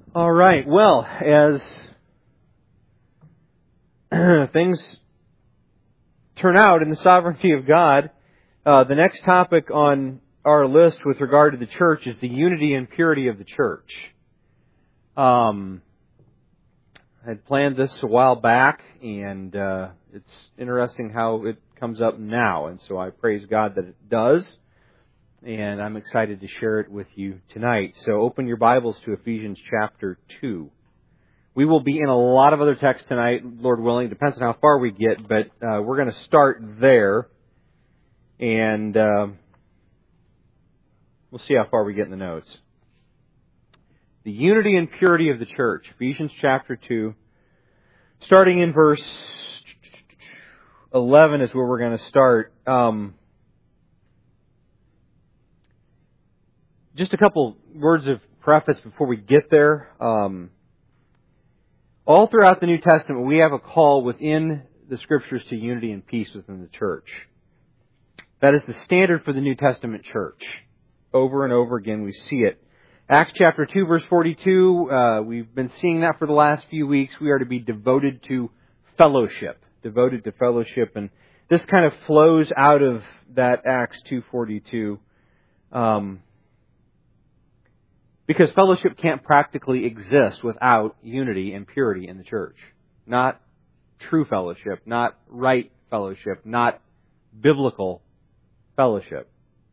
All right. Well, as things turn out in the sovereignty of God, the next topic on our list with regard to the church is the unity and purity of the church. I had planned this a while back, and it's interesting how it comes up now, and so I praise God that it does, and I'm excited to share it with you tonight. So open your Bibles to Ephesians chapter 2. We will be in a lot of other texts tonight, Lord willing. Depends on how far we get, but we're going to start there, and we'll see how far we get in the notes. The unity and purity of the church. Ephesians chapter 2. Starting in verse 11 is where we're going to start. Just a couple words of preface before we get there. All throughout the New Testament, we have a call within the Scriptures to unity and peace within the church. That is the standard for the New Testament church. Over and over again, we see it. Acts chapter 2, verse 42, we've been seeing that for the last few weeks. We are to be devoted to fellowship. Devoted to fellowship. And this kind of flows out of that Acts 2:42. Because fellowship can't practically exist without unity and purity in the church. Not true fellowship, not right fellowship, not biblical fellowship.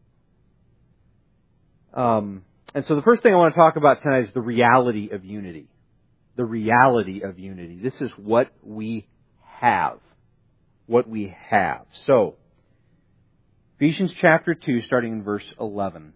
And so the first thing I want to talk about tonight is the reality of unity. The reality of unity. This is what we have. What we have. So, Ephesians chapter 2, starting in verse 11.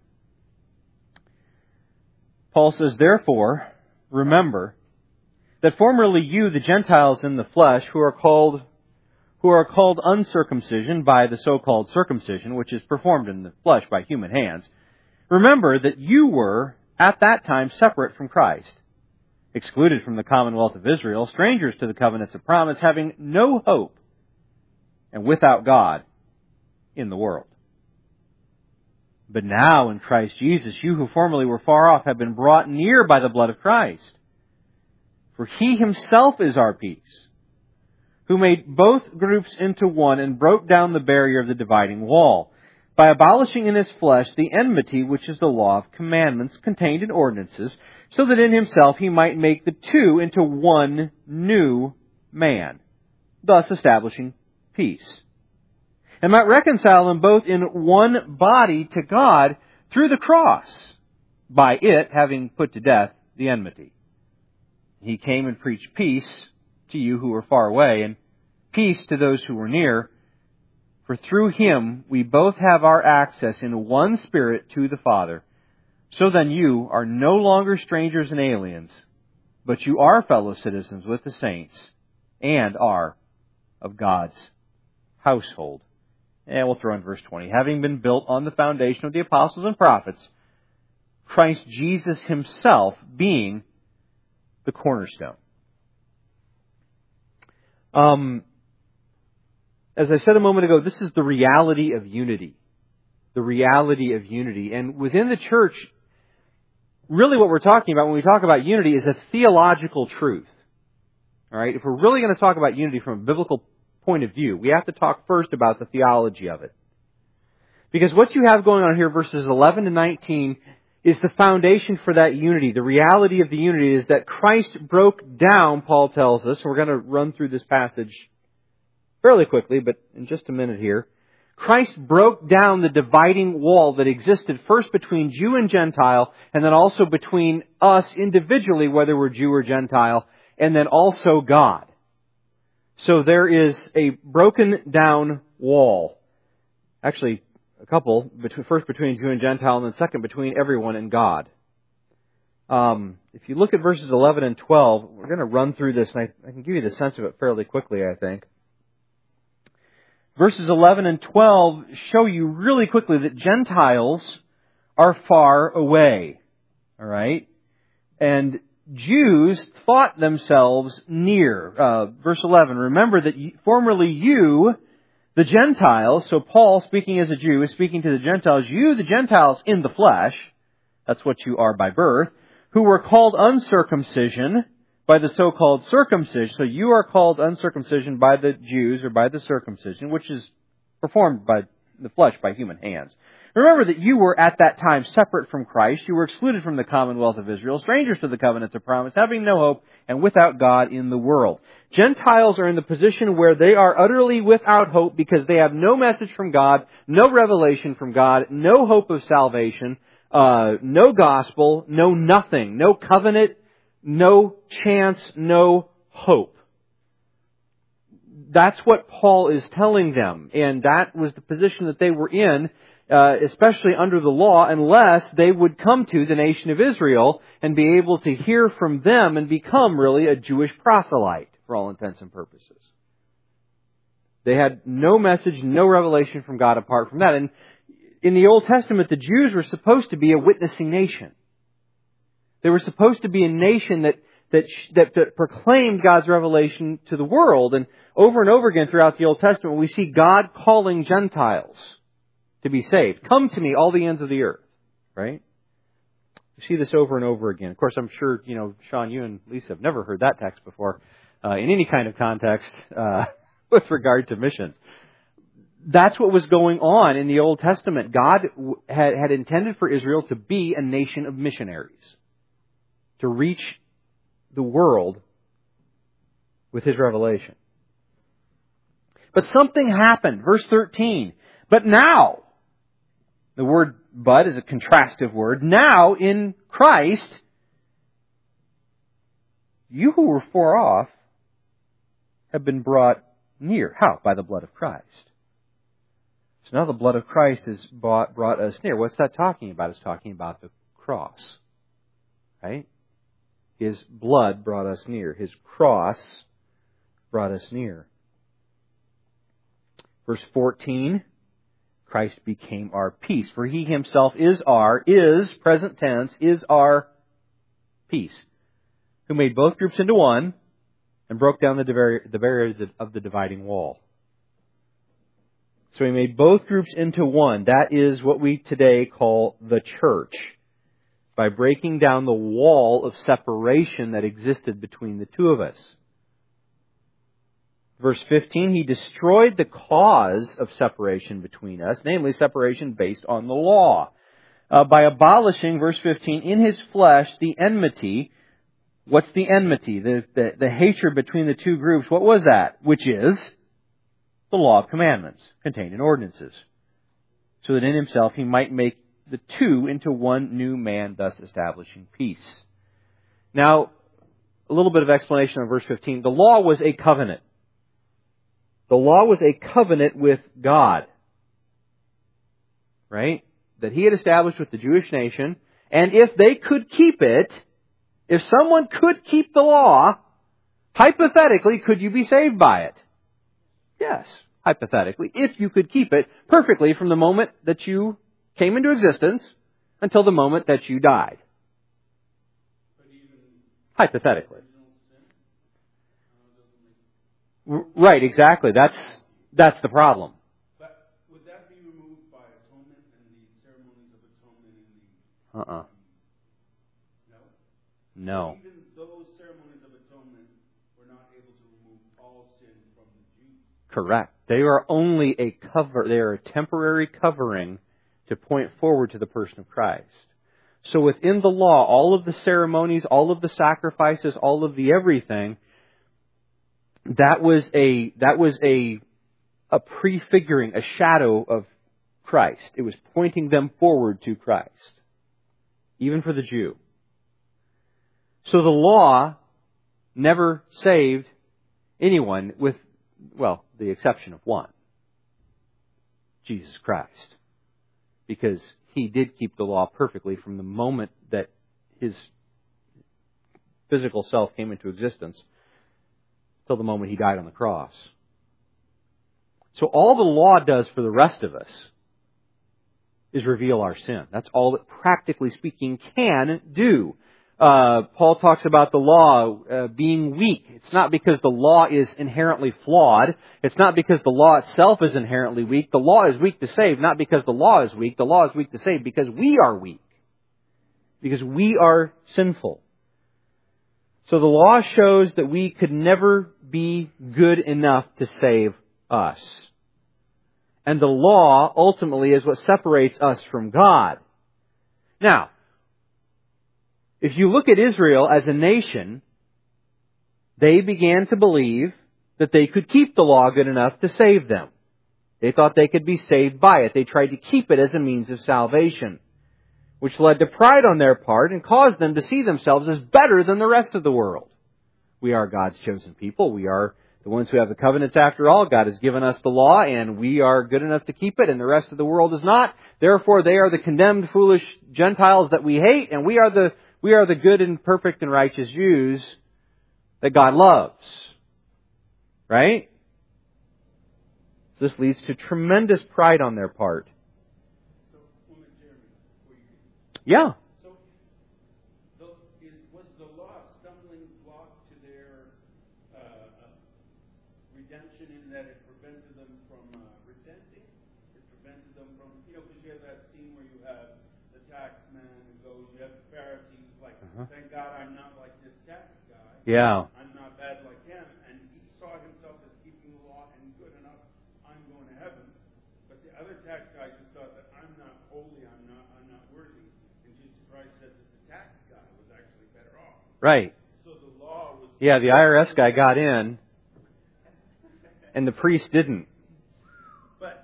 Paul says, "Therefore, remember that formerly you, the Gentiles in the flesh, who are called uncircumcision by the so-called circumcision, which is performed in the flesh by human hands, remember that you were at that time separate from Christ, excluded from the commonwealth of Israel, strangers to the covenants of promise, having no hope, and without God in the world. But now in Christ Jesus, you who formerly were far off have been brought near by the blood of Christ. For He Himself is our peace, who made both groups into one and broke down the barrier of the dividing wall, by abolishing in His flesh the enmity which is the law of commandments contained in ordinances, so that in Himself He might make the two into one new man, thus establishing peace. And might reconcile them both in one body to God through the cross, by it having put to death the enmity. He came and preached peace to you who were far away, and peace to those who were near. For through Him we both have our access in one Spirit to the Father. So then you are no longer strangers and aliens, but you are fellow citizens with the saints, and are of God's household." And we'll throw in verse 20. "Having been built on the foundation of the apostles and prophets, Christ Jesus Himself being the cornerstone." As I said a moment ago, this is the reality of unity. The reality of unity. And within the church, really what we're talking about when we talk about unity is a theological truth. All right? If we're really going to talk about unity from a biblical point of view, we have to talk first about the theology of it. Because what you have going on here, verses 11 to 19, is the foundation for that unity. The reality of the unity is that Christ broke down, Paul tells us, and we're going to run through this passage fairly quickly, but in just a minute here. Christ broke down the dividing wall that existed first between Jew and Gentile, and then also between us individually, whether we're Jew or Gentile, and then also God. So there is a broken down wall. Actually, a couple. First between Jew and Gentile, and then second between everyone and God. If you look at verses 11 and 12, we're going to run through this, and I can give you the sense of it fairly quickly, I think. Verses 11 and 12 show you really quickly that Gentiles are far away. All right? And Jews thought themselves near. Verse 11, "Remember that formerly you, the Gentiles," so Paul, speaking as a Jew, is speaking to the Gentiles, "you, the Gentiles in the flesh," that's what you are by birth, who were called uncircumcision by the so-called circumcision. So you are called uncircumcision by the Jews or by the circumcision, which is performed by the flesh by human hands. Remember that you were at that time separate from Christ. You were excluded from the commonwealth of Israel, strangers to the covenants of promise, having no hope and without God in the world. Gentiles are in the position where they are utterly without hope because they have no message from God, no revelation from God, no hope of salvation, no gospel, no nothing, no covenant, no chance, no hope. That's what Paul is telling them. And that was the position that they were in, especially under the law, unless they would come to the nation of Israel and be able to hear from them and become really a Jewish proselyte for all intents and purposes. They had no message, no revelation from God apart from that. And in the Old Testament, the Jews were supposed to be a witnessing nation. They were supposed to be a nation that proclaimed God's revelation to the world. And over again throughout the Old Testament, we see God calling Gentiles to be saved. Come to me, all the ends of the earth. Right? We see this over and over again. Of course, I'm sure, Sean, you and Lisa have never heard that text before in any kind of context with regard to missions. That's what was going on in the Old Testament. God had intended for Israel to be a nation of missionaries, to reach the world with His revelation. But something happened. Verse 13. But now, the word but is a contrastive word. Now, in Christ, you who were far off have been brought near. How? By the blood of Christ. So now the blood of Christ has brought us near. What's that talking about? It's talking about the cross. Right? His blood brought us near. His cross brought us near. Verse 14, Christ became our peace. For He Himself is present tense, is our peace. Who made both groups into one and broke down the barrier of the dividing wall. So He made both groups into one. That is what we today call the church. By breaking down the wall of separation that existed between the two of us. Verse 15, He destroyed the cause of separation between us, namely separation based on the law. By abolishing, verse 15, in His flesh, the enmity. What's the enmity? The hatred between the two groups. What was that? Which is the law of commandments contained in ordinances. So that in Himself He might make the two into one new man, thus establishing peace. Now, a little bit of explanation on verse 15. The law was a covenant. The law was a covenant with God. Right? That He had established with the Jewish nation. And if they could keep it, if someone could keep the law, hypothetically, could you be saved by it? Yes, hypothetically. If you could keep it perfectly from the moment that you came into existence until the moment that you died. Hypothetically. Right, exactly. That's the problem. But would that be removed by atonement and the ceremonies of atonement? No. Even those ceremonies of atonement were not able to remove all sin from the Jews. Correct. They are only a cover. They are a temporary covering to point forward to the person of Christ. So within the law, all of the ceremonies, all of the sacrifices, all of the everything, that was a prefiguring, a shadow of Christ. It was pointing them forward to Christ, even for the Jew. So the law never saved anyone with, the exception of one, Jesus Christ. Because He did keep the law perfectly from the moment that His physical self came into existence till the moment He died on the cross. So all the law does for the rest of us is reveal our sin. That's all it, practically speaking, can do. Paul talks about the law being weak. It's not because the law is inherently flawed. It's not because the law itself is inherently weak. The law is weak to save, not because the law is weak. The law is weak to save because we are weak. because we are sinful. So the law shows that we could never be good enough to save us. And the law ultimately is what separates us from God. Now, if you look at Israel as a nation, they began to believe that they could keep the law good enough to save them. They thought they could be saved by it. They tried to keep it as a means of salvation, which led to pride on their part and caused them to see themselves as better than the rest of the world. We are God's chosen people. We are the ones who have the covenants after all. God has given us the law, and we are good enough to keep it, and the rest of the world is not. Therefore, they are the condemned, foolish Gentiles that we hate, and we are the good and perfect and righteous Jews that God loves. Right? So this leads to tremendous pride on their part. Yeah. Was the law a stumbling block to their redemption in that it prevented them from repenting? It prevented them from, because you have that scene where you have the tax man who goes, you have the Pharisee who's like, thank God I'm not like this tax guy. Yeah. I'm not bad like him. And he saw himself as keeping the law and good enough, I'm going to heaven. But the other tax guy just thought that I'm not holy, I'm not worthy. And Jesus Christ said that the tax guy was actually better off. Right. So the law was... Yeah, the IRS guy got in, and the priest didn't. But...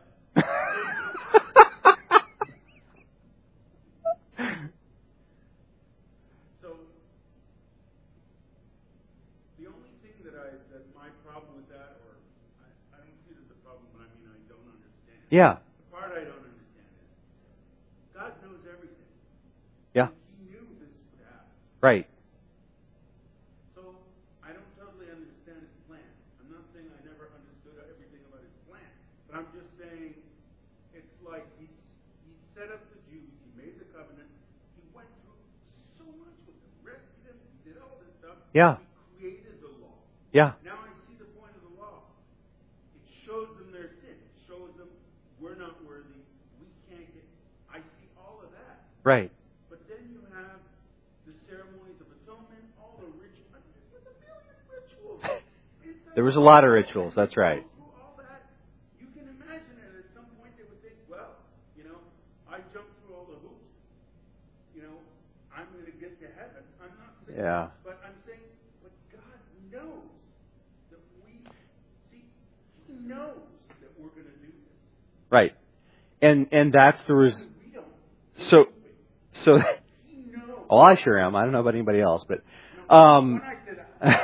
So, the only thing that my problem with that, or I don't see it as a problem, but I mean I don't understand. Yeah. The part I don't understand is, God knows everything. Yeah. He knew this would happen. Right. So, I don't totally understand his plan. I'm not saying I never understood everything about his plan. But I'm just saying, it's like he set up the Jews, he made the covenant, he went through so much with them, rescued them, he did all this stuff. Yeah. He created the law. Yeah. Now I see the point of the law. It shows them their sin. It shows them we're not worthy, we can't get... I see all of that. Right. But then you have the ceremonies of atonement, all the rituals. I mean, there's a million rituals. There was a lot of rituals, that's right. Through all that, you can imagine that at some point they would think, well, I jumped through all the hoops. I'm going to get to heaven. I'm not saying Yeah. but I'm saying, but God knows that He knows that we're going to do this. Right. And that's the We don't. so He knows. oh, I sure am. I don't know about anybody else, but When I said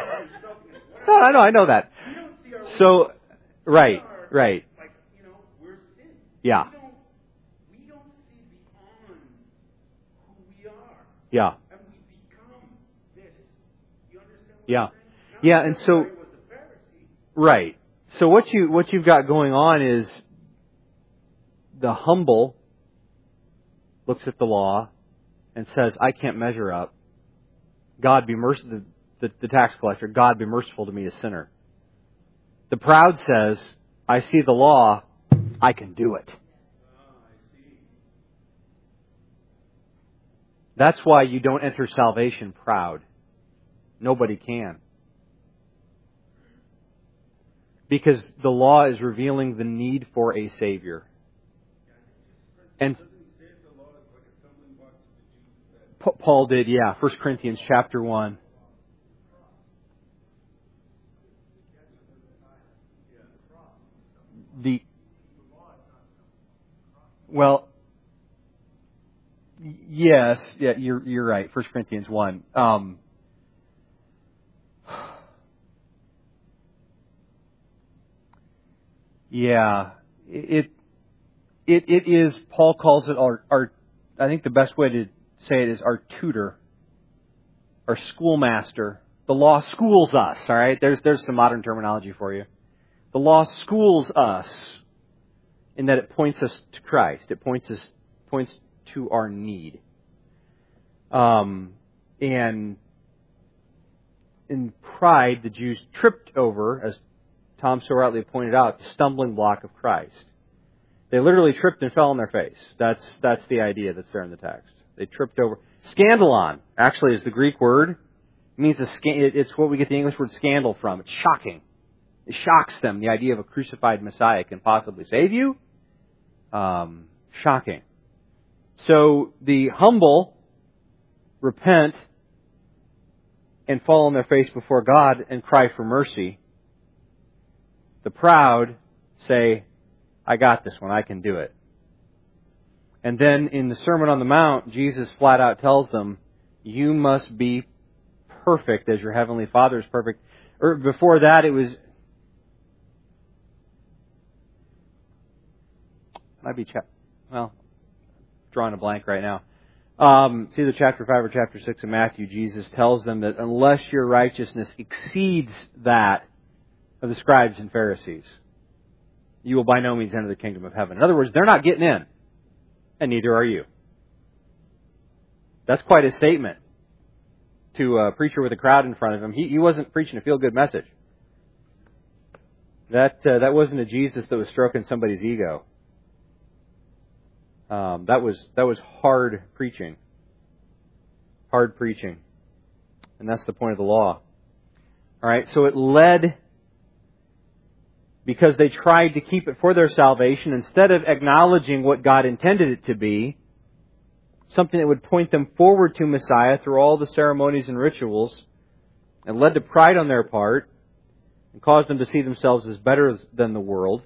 I know that. we don't see our So right. like, we're sin. Yeah. We don't see beyond who we are. Yeah. And we become this. You understand what Yeah. I'm saying? Yeah, Not and that so I was a Pharisee. right. So what you've got going on is the humble looks at the law and says, I can't measure up. God be merciful. The tax collector, God be merciful to me, a sinner. The proud says, I see the law, I can do it. I see. That's why you don't enter salvation proud. Nobody can. Because the law is revealing the need for a Savior. And Paul did, 1 Corinthians chapter 1. Yes, you're right. 1 Corinthians 1. It is, Paul calls it our, I think the best way to say it is our tutor, our schoolmaster. The law schools us, all right? There's some modern terminology for you. The law schools us in that it points us to Christ. It points to our need. And in pride, the Jews tripped over, as Tom so rightly pointed out, the stumbling block of Christ. They literally tripped and fell on their face. That's the idea that's there in the text. They tripped over. Scandalon, actually, is the Greek word. It means it's what we get the English word scandal from. It's shocking. It shocks them, the idea of a crucified Messiah can possibly save you. Shocking. So the humble repent and fall on their face before God and cry for mercy. The proud say, I got this one, I can do it. And then in the Sermon on the Mount, Jesus flat out tells them, you must be perfect as your heavenly Father is perfect. Or before that, it was... Might be drawing a blank right now. It's either chapter 5 or chapter 6 of Matthew. Jesus tells them that unless your righteousness exceeds that of the scribes and Pharisees, you will by no means enter the kingdom of heaven. In other words, they're not getting in, and neither are you. That's quite a statement to a preacher with a crowd in front of him. He wasn't preaching a feel-good message. That wasn't a Jesus that was stroking somebody's ego. That was hard preaching. Hard preaching. And that's the point of the law. Alright, so it led, because they tried to keep it for their salvation, instead of acknowledging what God intended it to be, something that would point them forward to Messiah through all the ceremonies and rituals, it led to pride on their part, and caused them to see themselves as better than the world.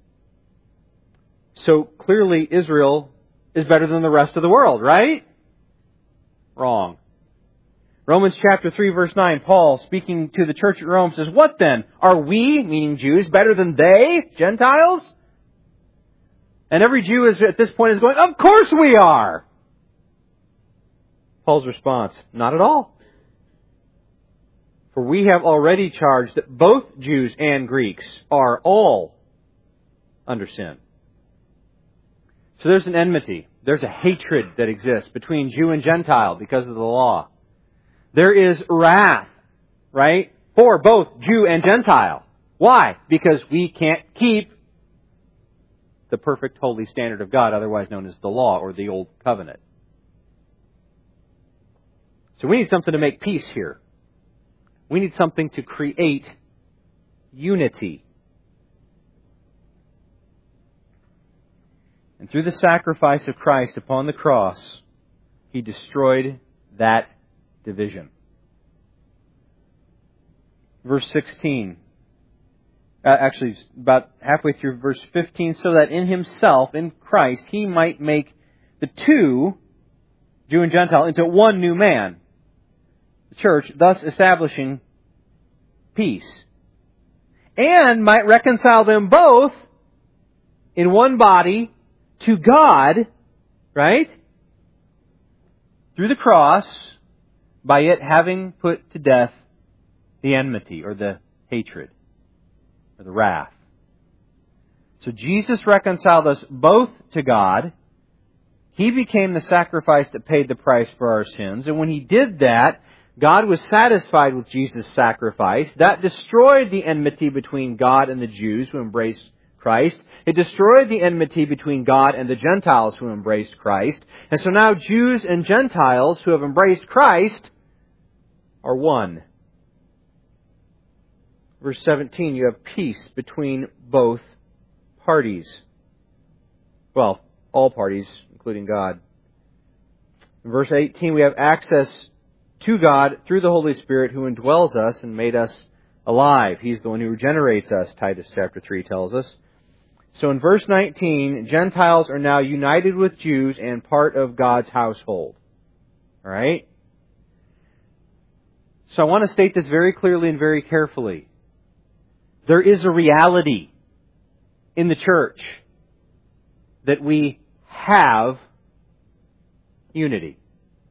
So clearly Israel is better than the rest of the world, right? Wrong. Romans chapter 3 verse 9, Paul, speaking to the church at Rome, says, what then? Are we, meaning Jews, better than they, Gentiles? And every Jew at this point is going, of course we are! Paul's response, not at all. For we have already charged that both Jews and Greeks are all under sin. So there's an enmity. There's a hatred that exists between Jew and Gentile because of the law. There is wrath, right, for both Jew and Gentile. Why? Because we can't keep the perfect holy standard of God, otherwise known as the law or the Old Covenant. So we need something to make peace here. We need something to create unity. And through the sacrifice of Christ upon the cross, He destroyed that division. Verse 16. Actually, about halfway through verse 15. So that in Himself, in Christ, He might make the two, Jew and Gentile, into one new man, the church, thus establishing peace. And might reconcile them both in one body to God, right? Through the cross, by it having put to death the enmity or the hatred or the wrath. So Jesus reconciled us both to God. He became the sacrifice that paid the price for our sins. And when He did that, God was satisfied with Jesus' sacrifice. That destroyed the enmity between God and the Jews who embraced Christ. It destroyed the enmity between God and the Gentiles who embraced Christ. And so now Jews and Gentiles who have embraced Christ are one. Verse 17, you have peace between both parties. Well, all parties, including God. In verse 18, we have access to God through the Holy Spirit who indwells us and made us alive. He's the one who regenerates us, Titus chapter 3 tells us. So in verse 19, Gentiles are now united with Jews and part of God's household. All right? So I want to state this very clearly and very carefully. There is a reality in the church that we have unity.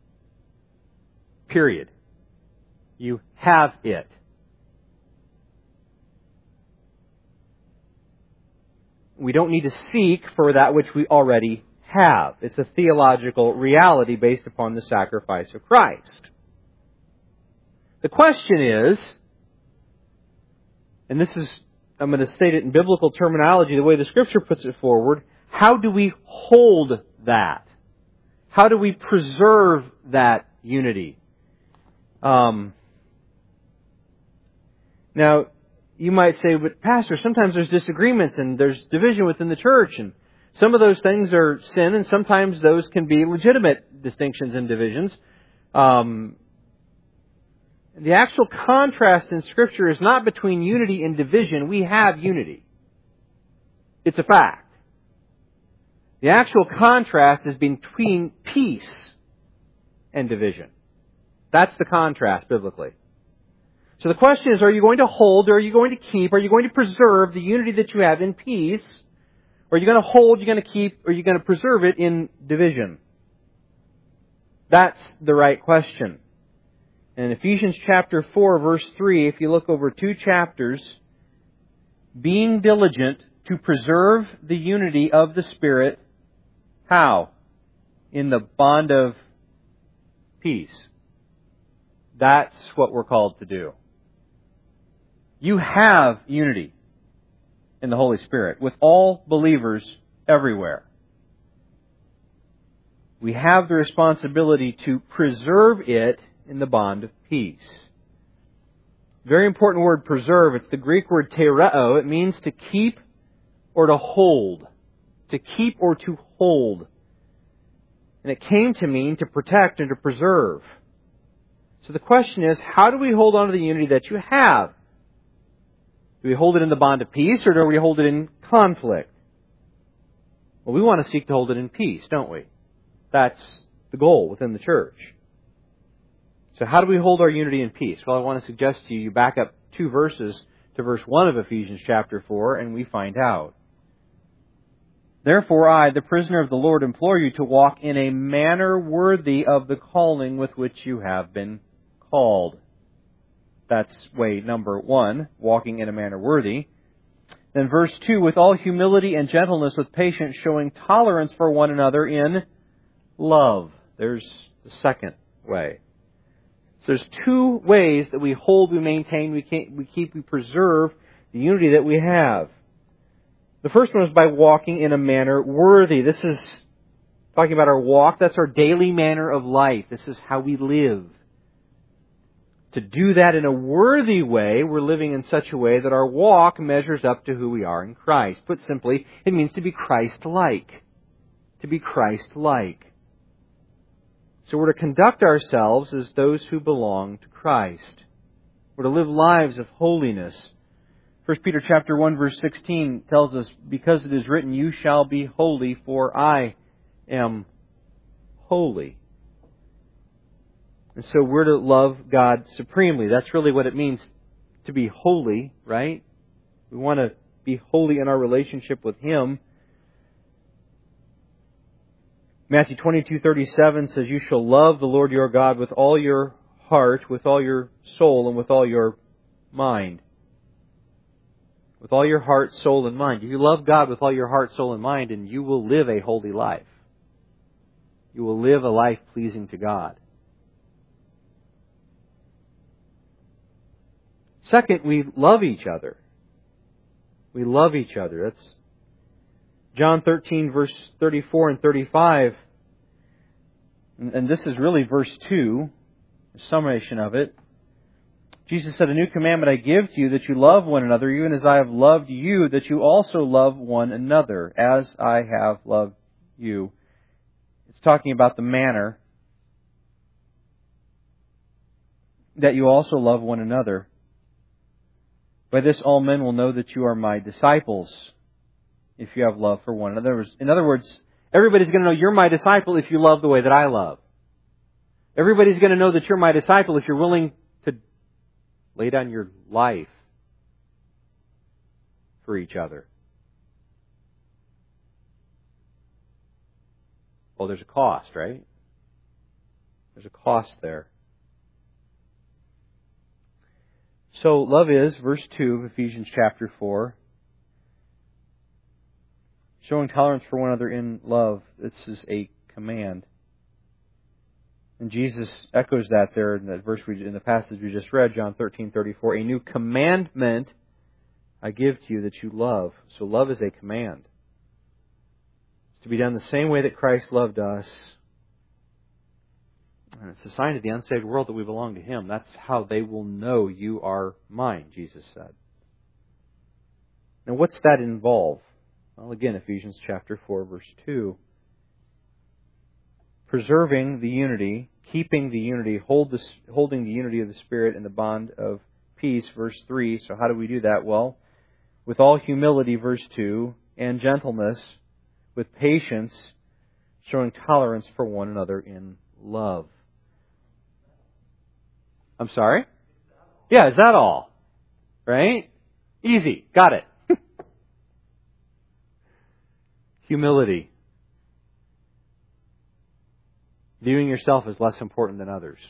Period. You have it. We don't need to seek for that which we already have. It's a theological reality based upon the sacrifice of Christ. The question is, and this is, I'm going to state it in biblical terminology, the way the Scripture puts it forward, how do we hold that? How do we preserve that unity? Now, you might say, but Pastor, sometimes there's disagreements and there's division within the church, and some of those things are sin, and sometimes those can be legitimate distinctions and divisions. The actual contrast in Scripture is not between unity and division. We have unity. It's a fact. The actual contrast is between peace and division. That's the contrast biblically. So the question is, are you going to hold, or are you going to keep, are you going to preserve the unity that you have in peace? Or are you going to hold, you're going to keep, or are you going to preserve it in division? That's the right question. In Ephesians chapter 4, verse 3, if you look over 2 chapters, being diligent to preserve the unity of the Spirit, how? In the bond of peace. That's what we're called to do. You have unity in the Holy Spirit with all believers everywhere. We have the responsibility to preserve it in the bond of peace. Very important word, preserve. It's the Greek word tereo. It means to keep or to hold. To keep or to hold. And it came to mean to protect and to preserve. So the question is, how do we hold on to the unity that you have? Do we hold it in the bond of peace, or do we hold it in conflict? Well, we want to seek to hold it in peace, don't we? That's the goal within the church. So how do we hold our unity in peace? Well, I want to suggest to you, you back up 2 verses to verse 1 of Ephesians chapter 4, and we find out. Therefore I, the prisoner of the Lord, implore you to walk in a manner worthy of the calling with which you have been called. That's way number 1, walking in a manner worthy. Then verse 2, with all humility and gentleness, with patience, showing tolerance for one another in love. There's the second way. So there's 2 ways that we hold, we maintain, we keep, we preserve the unity that we have. The first one is by walking in a manner worthy. This is talking about our walk. That's our daily manner of life. This is how we live. To do that in a worthy way, we're living in such a way that our walk measures up to who we are in Christ. Put simply, it means to be Christ-like. To be Christ-like. So we're to conduct ourselves as those who belong to Christ. We're to live lives of holiness. 1 Peter chapter 1 verse 16 tells us, because it is written, you shall be holy, for I am holy. And so we're to love God supremely. That's really what it means to be holy, right? We want to be holy in our relationship with Him. Matthew 22:37 says, you shall love the Lord your God with all your heart, with all your soul, and with all your mind. With all your heart, soul, and mind. If you love God with all your heart, soul, and mind, and you will live a holy life. You will live a life pleasing to God. Second, we love each other. We love each other. That's John 13, verse 34 and 35. And this is really verse 2, a summation of it. Jesus said, a new commandment I give to you, that you love one another, even as I have loved you, that you also love one another, as I have loved you. It's talking about the manner that you also love one another. By this all men will know that you are my disciples, if you have love for one another. In other words, everybody's going to know you're my disciple if you love the way that I love. Everybody's going to know that you're my disciple if you're willing to lay down your life for each other. Well, there's a cost, right? There's a cost there. So love is, verse 2 of Ephesians chapter 4, showing tolerance for one another in love. This is a command. And Jesus echoes that there in that verse in the passage we just read, John 13:34. A new commandment I give to you, that you love. So love is a command. It's to be done the same way that Christ loved us. And it's a sign to the unsaved world that we belong to Him. That's how they will know you are mine, Jesus said. Now, what's that involve? Well, again, Ephesians chapter 4, verse 2. Preserving the unity, keeping the unity, holding the unity of the Spirit in the bond of peace, verse 3. So how do we do that? Well, with all humility, verse 2, and gentleness, with patience, showing tolerance for one another in love. I'm sorry? Yeah, is that all? Right? Easy. Got it. Humility. Viewing yourself as less important than others.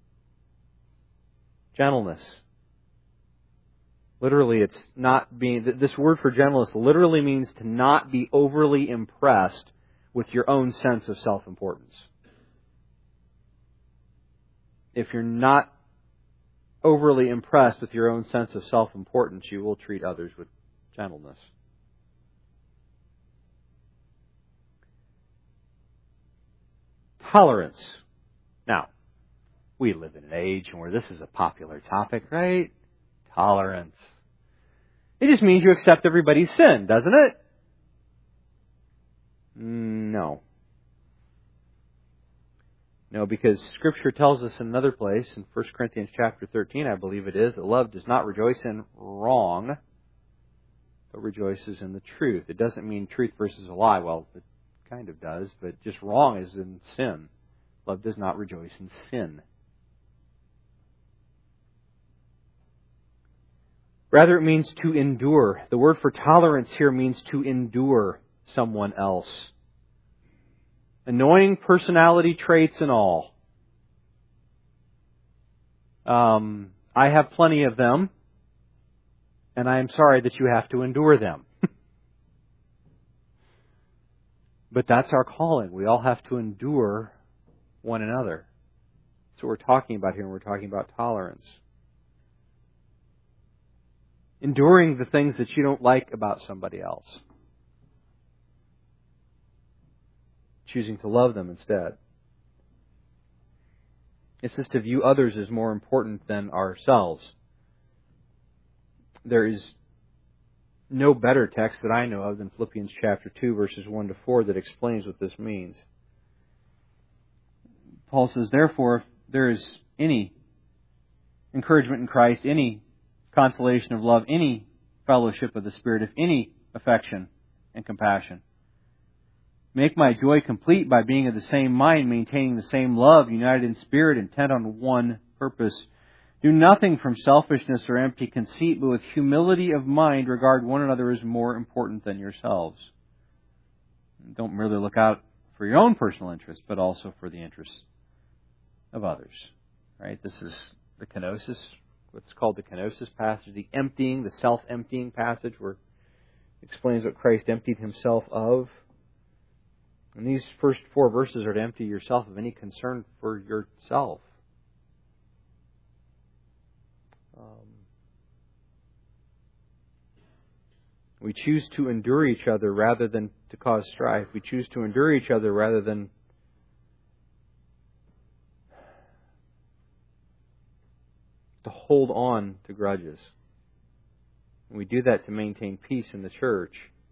Gentleness. Literally, it's not being... This word for gentleness literally means to not be overly impressed with your own sense of self-importance. If you're not overly impressed with your own sense of self-importance, you will treat others with gentleness. Tolerance. Now, we live in an age where this is a popular topic, right? Tolerance. It just means you accept everybody's sin, doesn't it? No. No, because Scripture tells us in another place, in 1 Corinthians chapter 13, I believe it is, that love does not rejoice in wrong, but rejoices in the truth. It doesn't mean truth versus a lie. Well, it kind of does, but just wrong is in sin. Love does not rejoice in sin. Rather, it means to endure. The word for tolerance here means to endure someone else. Annoying personality traits and all. I have plenty of them, and I am sorry that you have to endure them. But that's our calling. We all have to endure one another. That's what we're talking about here when we're talking about tolerance. Enduring the things that you don't like about somebody else. Choosing to love them instead. It's just to view others as more important than ourselves. There is no better text that I know of than Philippians chapter 2, verses 1 to 4 that explains what this means. Paul says, therefore, if there is any encouragement in Christ, any consolation of love, any fellowship of the Spirit, if any affection and compassion, make my joy complete by being of the same mind, maintaining the same love, united in spirit, intent on one purpose. Do nothing from selfishness or empty conceit, but with humility of mind regard one another as more important than yourselves. Don't merely look out for your own personal interests, but also for the interests of others. Right? This is the kenosis, what's called the kenosis passage, the emptying, the self-emptying passage, where it explains what Christ emptied Himself of. And these first 4 verses are to empty yourself of any concern for yourself. We choose to endure each other rather than to cause strife. We choose to endure each other rather than to hold on to grudges. And we do that to maintain peace in the church.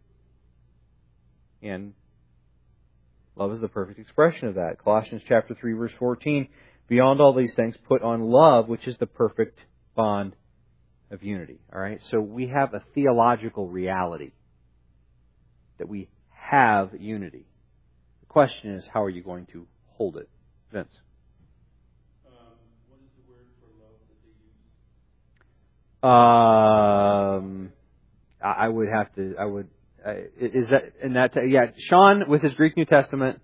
And love is the perfect expression of that. Colossians chapter 3, verse 14. Beyond all these things, put on love, which is the perfect bond of unity. All right? So we have a theological reality that we have unity. The question is, how are you going to hold it? Vince? What is the word for love that they use? Is that in that? Yeah, Sean with his Greek New Testament.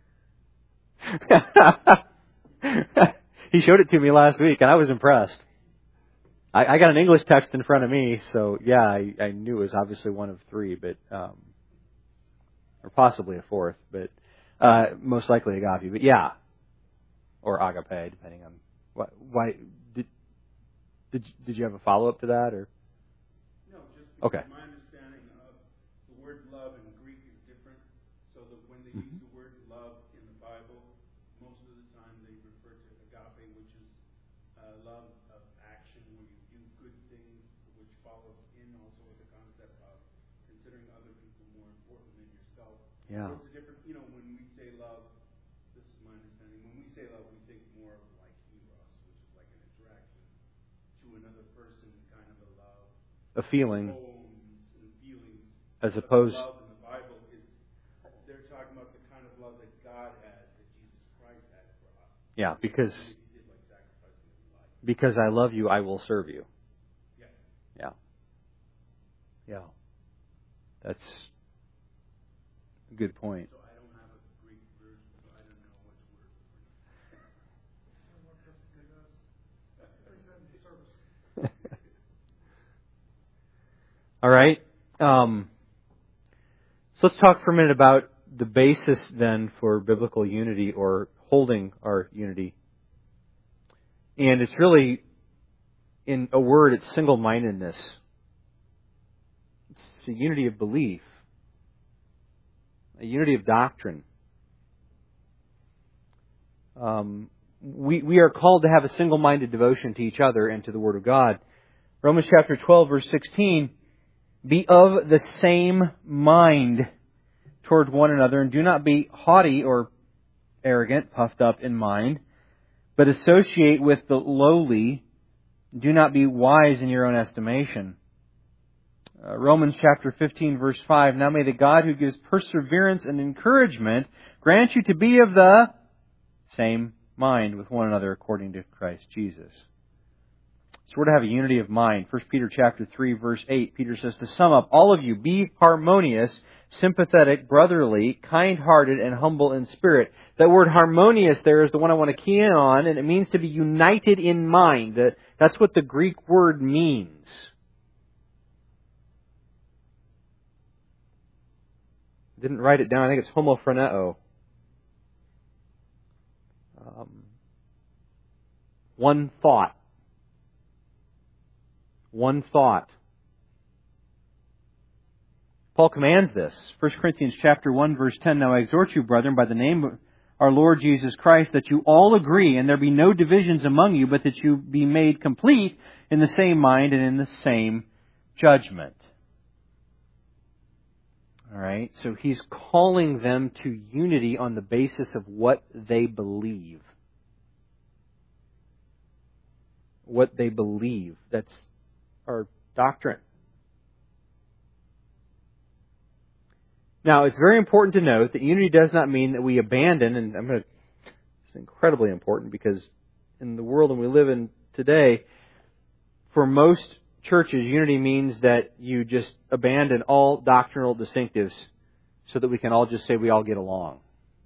He showed it to me last week, and I was impressed. I got an English text in front of me, so yeah, I knew it was obviously one of 3, but or possibly a 4th, but most likely agape. But yeah, or agape, depending on why. Did you have a follow up to that, or? No, just okay. My understanding of the word love in Greek is different, so that when they use the word love in the Bible, most of the time they refer to in also with the concept of considering other people more important than yourself. Yeah. It's a different, when we say love, this is my understanding, when we say love, we think more of like eros, which is like an attraction to another person, kind of a love. A feeling. Poems and feelings. As opposed. Love in the Bible is, they're talking about the kind of love that God has, that Jesus Christ had for us. Yeah, because He did like sacrificing his life. Because I love you, I will serve you. Yeah. Yeah. Yeah. That's a good point. So I don't have a Greek version, so I don't know which word. All right. So let's talk for a minute about the basis then for biblical unity or holding our unity. And it's really, in a word, it's single-mindedness. It's a unity of belief, a unity of doctrine. We are called to have a single-minded devotion to each other and to the Word of God. Romans chapter 12, verse 16, be of the same mind toward one another, and do not be haughty or arrogant, puffed up in mind, but associate with the lowly. Do not be wise in your own estimation. Romans chapter 15, verse 5, now may the God who gives perseverance and encouragement grant you to be of the same mind with one another according to Christ Jesus. So we're to have a unity of mind. 1 Peter chapter 3, verse 8, Peter says, to sum up, all of you, be harmonious, sympathetic, brotherly, kind-hearted, and humble in spirit. That word harmonious there is the one I want to key in on, and it means to be united in mind. That's what the Greek word means. Didn't write it down. I think it's homophroneo. One thought. One thought. Paul commands this. 1 Corinthians chapter 1, verse 10, now I exhort you, brethren, by the name of our Lord Jesus Christ, that you all agree, and there be no divisions among you, but that you be made complete in the same mind and in the same judgment. All right, so he's calling them to unity on the basis of what they believe. What they believe. That's our doctrine. Now, it's very important to note that unity does not mean that we abandon, and it's incredibly important because in the world that we live in today, for most churches, unity means that you just abandon all doctrinal distinctives so that we can all just say we all get along.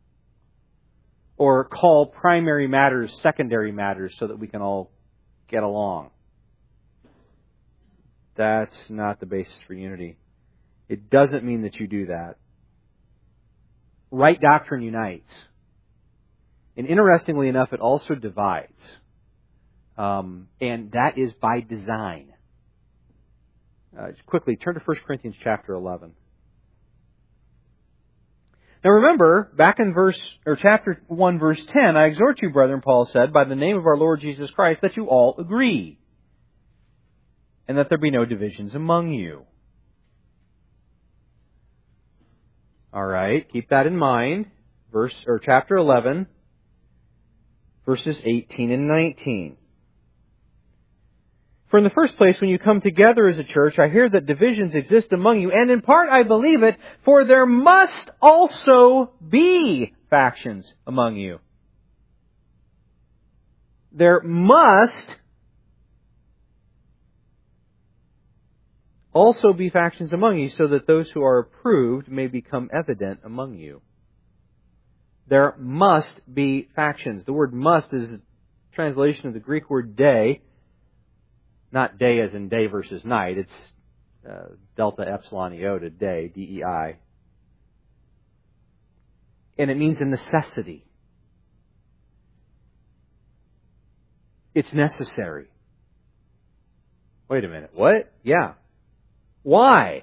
Or call primary matters secondary matters so that we can all get along. That's not the basis for unity. It doesn't mean that you do that. Right doctrine unites. And interestingly enough, it also divides. And that is by design. Just quickly, turn to 1 Corinthians chapter 11. Now remember, back in chapter 1, verse 10, I exhort you, brethren, Paul said, by the name of our Lord Jesus Christ, that you all agree, and that there be no divisions among you. All right, keep that in mind. Chapter 11, verses 18 and 19. For in the first place, when you come together as a church, I hear that divisions exist among you, and in part I believe it, for there must also be factions among you. There must also be factions among you, so that those who are approved may become evident among you. There must be factions. The word must is a translation of the Greek word day. Not day as in day versus night. It's delta epsilon iota, day, D-E-I. And it means a necessity. It's necessary. Wait a minute. What? Yeah. Why?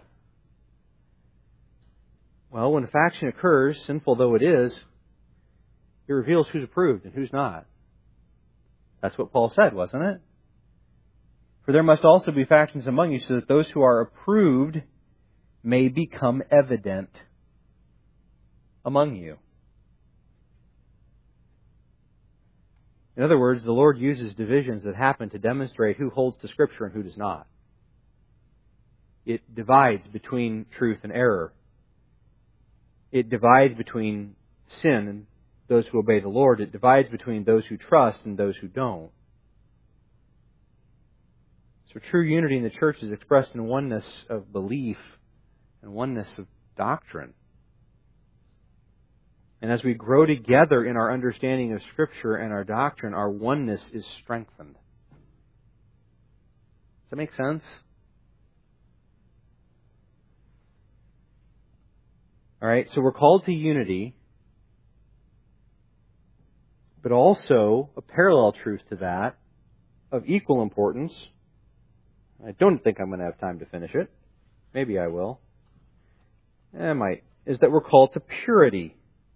Well, when a faction occurs, sinful though it is, it reveals who's approved and who's not. That's what Paul said, wasn't it? For there must also be factions among you, so that those who are approved may become evident among you. In other words, the Lord uses divisions that happen to demonstrate who holds to Scripture and who does not. It divides between truth and error. It divides between sin and those who obey the Lord. It divides between those who trust and those who don't. So true unity in the church is expressed in oneness of belief and oneness of doctrine. And as we grow together in our understanding of Scripture and our doctrine, our oneness is strengthened. Does that make sense? All right, so we're called to unity, but also a parallel truth to that of equal importance. I don't think I'm going to have time to finish it. Maybe I will. I might. Is that we're called to purity.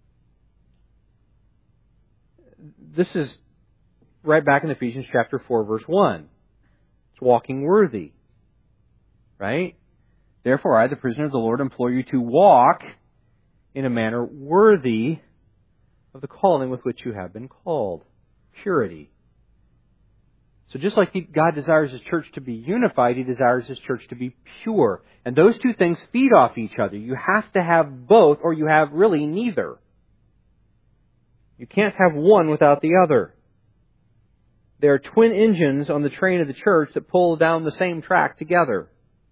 This is right back in Ephesians chapter 4, verse 1. It's walking worthy. Right? Therefore, I, the prisoner of the Lord, implore you to walk in a manner worthy of the calling with which you have been called. Purity. So just like God desires His church to be unified, He desires His church to be pure. And those two things feed off each other. You have to have both, or you have really neither. You can't have one without the other. There are twin engines on the train of the church that pull down the same track together.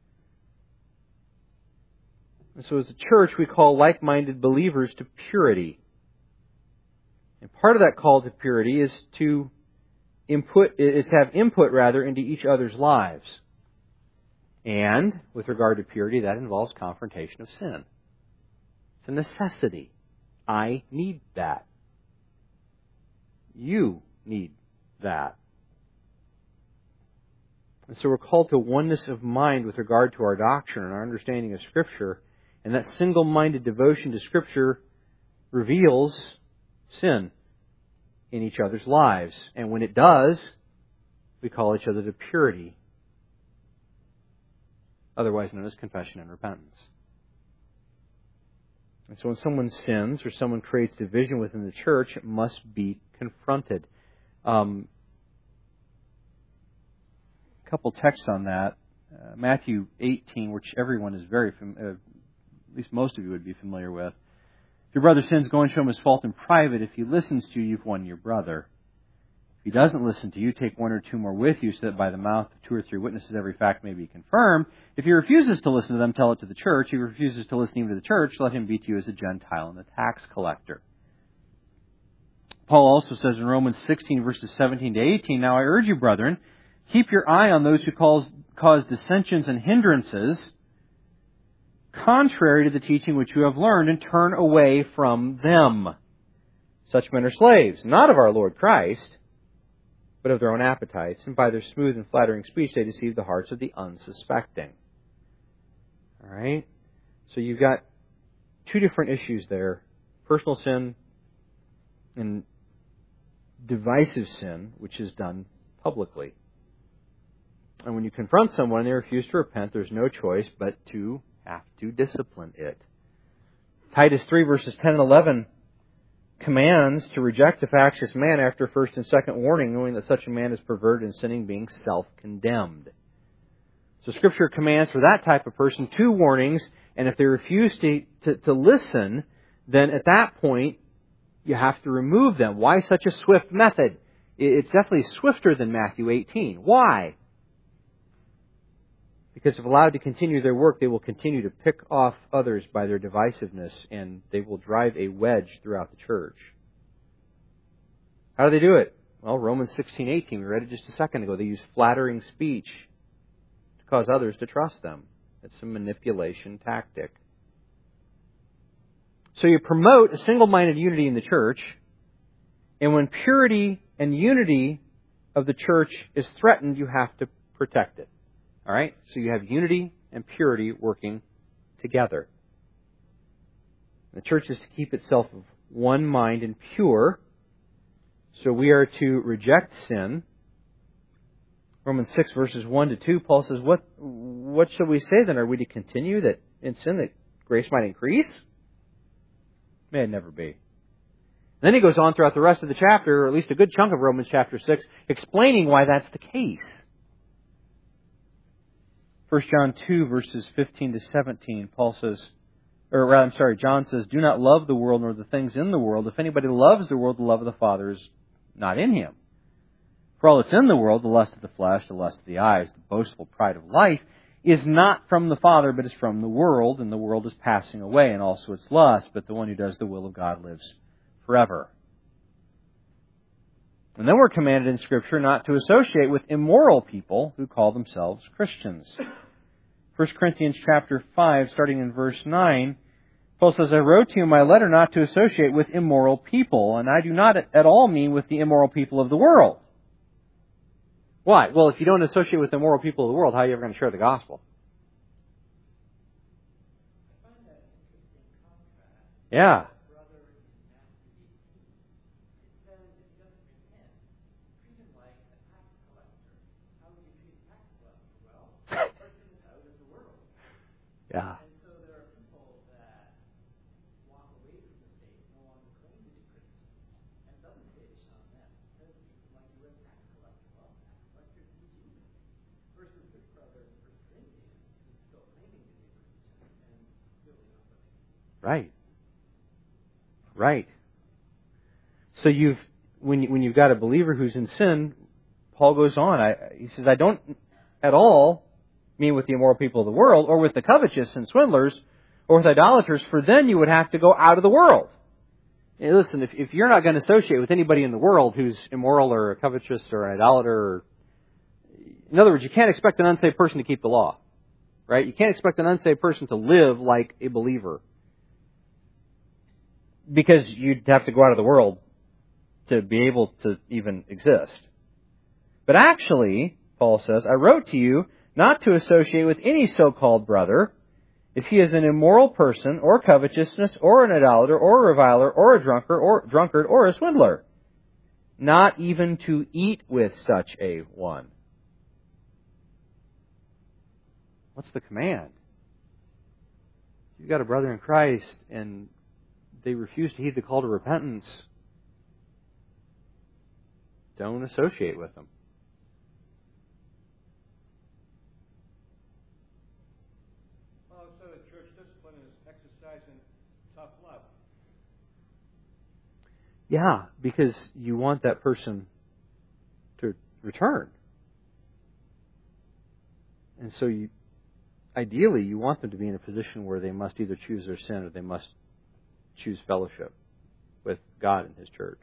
And so as a church, we call like-minded believers to purity. And part of that call to purity is to have input into each other's lives. And with regard to purity, that involves confrontation of sin. It's a necessity. I need that. You need that. And so we're called to oneness of mind with regard to our doctrine and our understanding of Scripture. And that single-minded devotion to Scripture reveals sin in each other's lives. And when it does, we call each other to purity, otherwise known as confession and repentance. And so when someone sins or someone creates division within the church, it must be confronted. A couple texts on that. Matthew 18, which everyone is very familiar, at least most of you would be familiar with. If your brother sins, go and show him his fault in private. If he listens to you, you've won your brother. If he doesn't listen to you, take one or two more with you, so that by the mouth of two or three witnesses every fact may be confirmed. If he refuses to listen to them, tell it to the church. If he refuses to listen even to the church, let him be to you as a Gentile and a tax collector. Paul also says in Romans 16, verses 17 to 18, Now I urge you, brethren, keep your eye on those who cause dissensions and hindrances, contrary to the teaching which you have learned, and turn away from them. Such men are slaves, not of our Lord Christ, but of their own appetites, and by their smooth and flattering speech they deceive the hearts of the unsuspecting. All right? So you've got two different issues there. Personal sin and divisive sin, which is done publicly. And when you confront someone and they refuse to repent, there's no choice but to have to discipline it. Titus 3 verses 10 and 11 commands to reject a factious man after first and second warning, knowing that such a man is perverted and sinning, being self-condemned. So Scripture commands for that type of person 2 warnings, and if they refuse to listen, then at that point you have to remove them. Why such a swift method? It's definitely swifter than Matthew 18. Why? Because if allowed to continue their work, they will continue to pick off others by their divisiveness, and they will drive a wedge throughout the church. How do they do it? Well, Romans 16:18, we read it just a second ago. They use flattering speech to cause others to trust them. It's a manipulation tactic. So you promote a single-minded unity in the church, and when purity and unity of the church is threatened, you have to protect it. All right? So you have unity and purity working together. The church is to keep itself of one mind and pure. So we are to reject sin. Romans 6 verses 1 to 2, Paul says, What shall we say then? Are we to continue that in sin that grace might increase? May it never be. Then he goes on throughout the rest of the chapter, or at least a good chunk of Romans chapter 6, explaining why that's the case. 1 John 2 verses 15 to 17, John says, Do not love the world nor the things in the world. If anybody loves the world, the love of the Father is not in him. For all that's in the world, the lust of the flesh, the lust of the eyes, the boastful pride of life, is not from the Father, but is from the world, and the world is passing away, and also its lust, but the one who does the will of God lives forever. And then we're commanded in Scripture not to associate with immoral people who call themselves Christians. 1 Corinthians chapter 5, starting in verse 9, Paul says, I wrote to you in my letter not to associate with immoral people, and I do not at all mean with the immoral people of the world. Why? Well, if you don't associate with the immoral people of the world, how are you ever going to share the gospel? Yeah. Yeah. Right. So when you've got a believer who's in sin, Paul goes on. He says, I don't at all mean with the immoral people of the world, or with the covetous and swindlers, or with idolaters, for then you would have to go out of the world. Hey, listen, if you're not going to associate with anybody in the world who's immoral or a covetous or an idolater, in other words, you can't expect an unsaved person to keep the law. Right? You can't expect an unsaved person to live like a believer. Because you'd have to go out of the world to be able to even exist. But actually, Paul says, I wrote to you not to associate with any so-called brother if he is an immoral person, or covetousness, or an idolater, or a reviler, or a drunkard, or a swindler. Not even to eat with such a one. What's the command? You've got a brother in Christ, and they refuse to heed the call to repentance. Don't associate with them. Well, so the church discipline is exercising tough love. Yeah, because you want that person to return. And so ideally, you want them to be in a position where they must either choose their sin or they must choose fellowship with God and His church.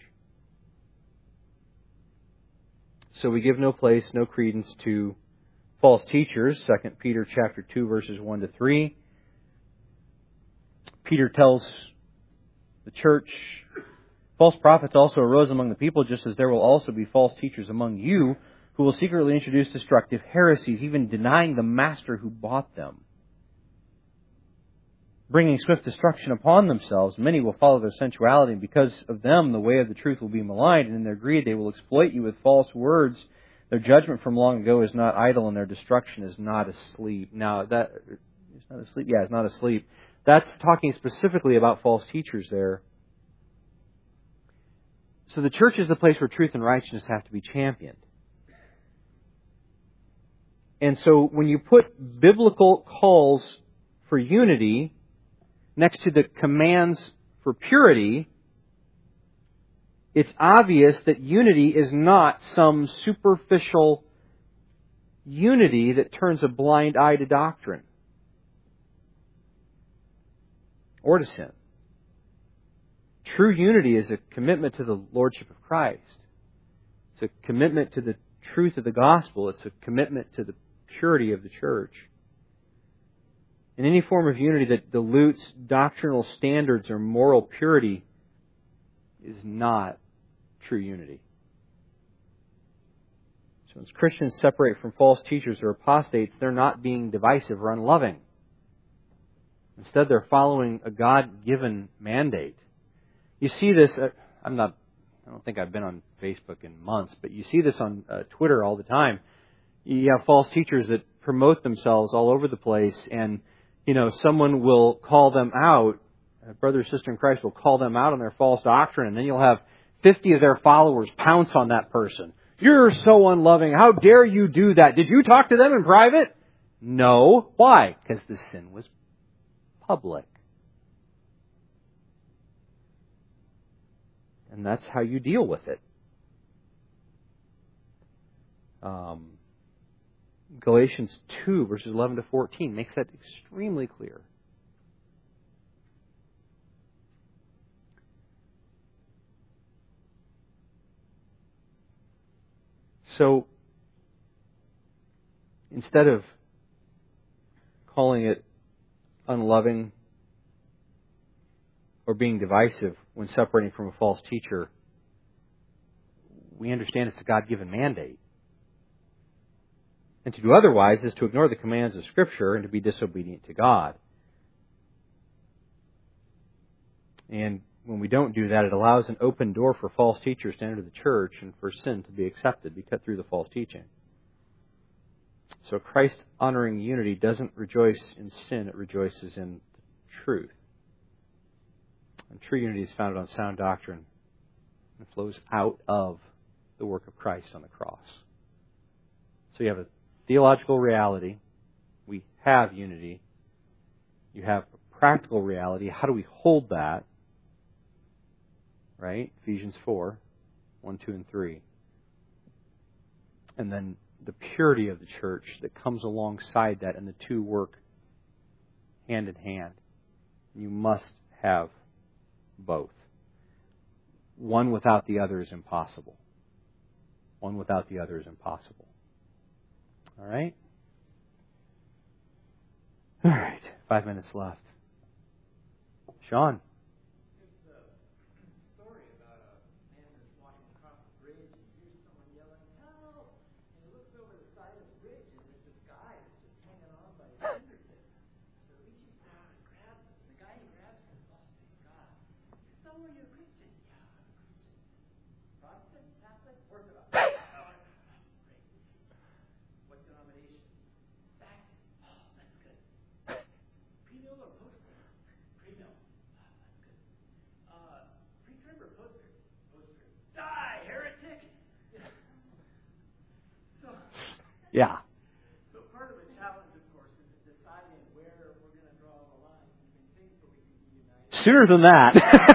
So we give no place, no credence to false teachers. 2 Peter chapter 2, verses 1 to 3. Peter tells the church, false prophets also arose among the people, just as there will also be false teachers among you, who will secretly introduce destructive heresies, even denying the master who bought them. Bringing swift destruction upon themselves, many will follow their sensuality, and because of them the way of the truth will be maligned, and in their greed they will exploit you with false words. Their judgment from long ago is not idle, and their destruction is not asleep. Now, it's not asleep. Yeah, it's not asleep. That's talking specifically about false teachers there. So the church is the place where truth and righteousness have to be championed. And so when you put biblical calls for unity next to the commands for purity, it's obvious that unity is not some superficial unity that turns a blind eye to doctrine or to sin. True unity is a commitment to the Lordship of Christ. It's a commitment to the truth of the gospel. It's a commitment to the purity of the church. And any form of unity that dilutes doctrinal standards or moral purity is not true unity. So as Christians separate from false teachers or apostates, they're not being divisive or unloving. Instead, they're following a God-given mandate. You see this, I don't think I've been on Facebook in months, but you see this on Twitter all the time. You have false teachers that promote themselves all over the place, and, someone will call them out, a brother or sister in Christ will call them out on their false doctrine, and then you'll have 50 of their followers pounce on that person. You're so unloving. How dare you do that? Did you talk to them in private? No. Why? Because the sin was public. And that's how you deal with it. Galatians 2, verses 11 to 14 makes that extremely clear. So, instead of calling it unloving or being divisive when separating from a false teacher, we understand it's a God-given mandate. And to do otherwise is to ignore the commands of Scripture and to be disobedient to God. And when we don't do that, it allows an open door for false teachers to enter the church and for sin to be accepted, be cut through the false teaching. So Christ-honoring unity doesn't rejoice in sin, it rejoices in truth. And true unity is founded on sound doctrine and flows out of the work of Christ on the cross. So you have a theological reality. We have unity. You have a practical reality. How do we hold that? Right? Ephesians 4, 1, 2, and 3. And then the purity of the church that comes alongside that, and the two work hand in hand. You must have both. One without the other is impossible. One without the other is impossible. All right? All right. 5 minutes left. Sean. Yeah. So part of the challenge, of course, is deciding where we're going to draw the line between things so we can be united. Sooner than that.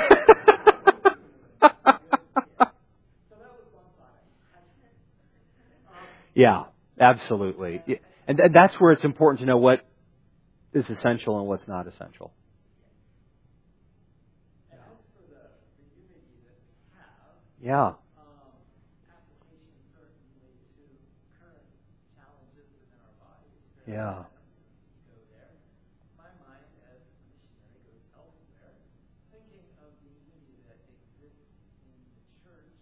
So that was one side. Yeah, absolutely. And that's where it's important to know what is essential and what's not essential. And as for the unity that we have, yeah. Yeah. Go there. My mind, as a missionary, goes elsewhere, thinking of the unity that exists in the church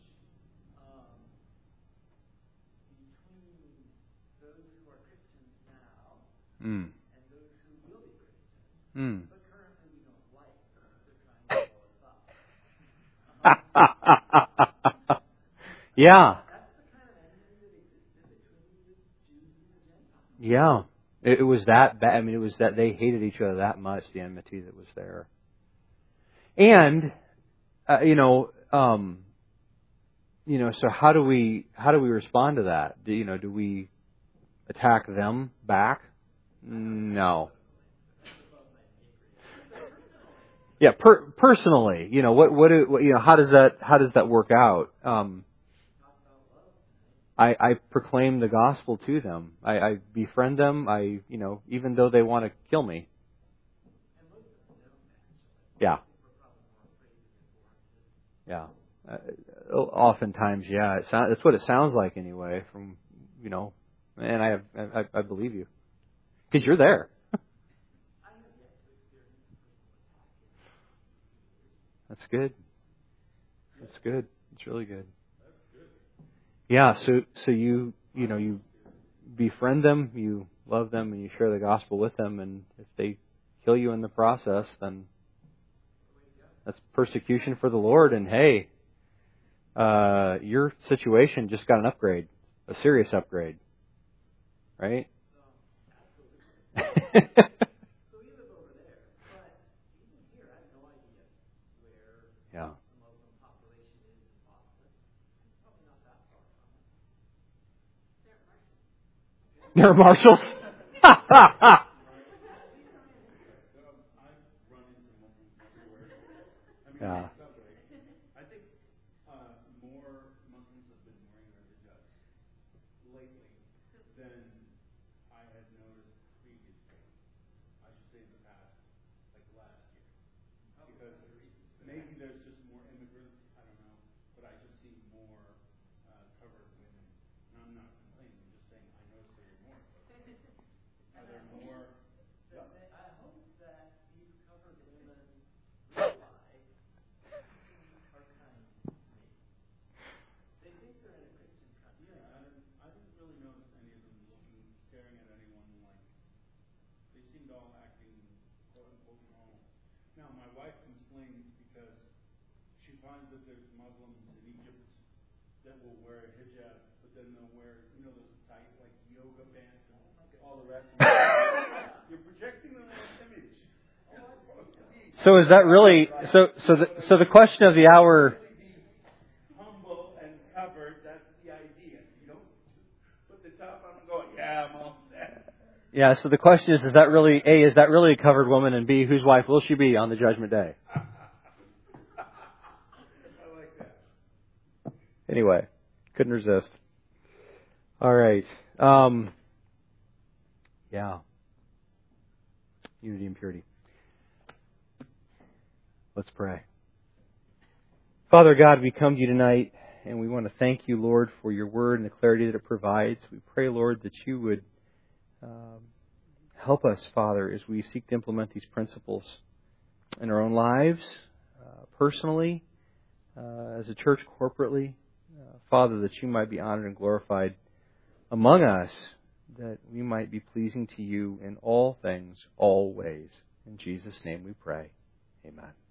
between those who are Christians now and those who will be Christians, but currently we don't like because they're trying to blow us up. Yeah. That's the kind of enmity that existed between the Jews and the Gentiles. Yeah. It was that bad. I mean, it was that they hated each other that much, the enmity that was there. And, so how do we respond to that? Do we attack them back? No. Yeah, personally, how does that work out? I proclaim the gospel to them. I befriend them. Even though they want to kill me. Yeah. Yeah. Oftentimes, yeah. It's what it sounds like anyway. And I believe you because you're there. That's good. That's good. It's really good. Yeah, so you befriend them, you love them, and you share the gospel with them, and if they kill you in the process, then that's persecution for the Lord, and hey, your situation just got an upgrade, a serious upgrade. right? So we live over there, but even here, I have no idea where Yeah. the Muslim population is in Boston. It's probably not that far from it. They're marshals. I've run into Muslims everywhere. I mean, Yeah. subway. I think more Muslims have been wearing their hijabs lately than I had noticed previously. I should say in the past, like last year. Because maybe there's just more immigrants, I don't know, but I just see more covered women. And I'm not complaining, I'm just saying I noticed there were more. Are there more? I hope that these covered women realize are kind to me. They think they're in a Christian country. Yeah, I didn't really notice any of them staring at anyone like, they seemed all acting quote unquote normal. Now, my wife complains because she finds that there's Muslims in Egypt that will wear a hijab, but then they'll wear, those tight, like, yoga bands and all the rest of it. You're projecting the wrong image. So is that really so the question of the hour? Be humble and covered, that's the idea. You don't put the top on and go, yeah, I'm all set. Yeah, so the question is that really A, is that really a covered woman, and B, whose wife will she be on the judgment day? I like that. Anyway, couldn't resist. All right. Yeah. Unity and purity. Let's pray. Father God, we come to you tonight, and we want to thank you, Lord, for your word and the clarity that it provides. We pray, Lord, that you would help us, Father, as we seek to implement these principles in our own lives, personally, as a church corporately. Father, that you might be honored and glorified among us, that we might be pleasing to you in all things, all ways. In Jesus' name we pray. Amen.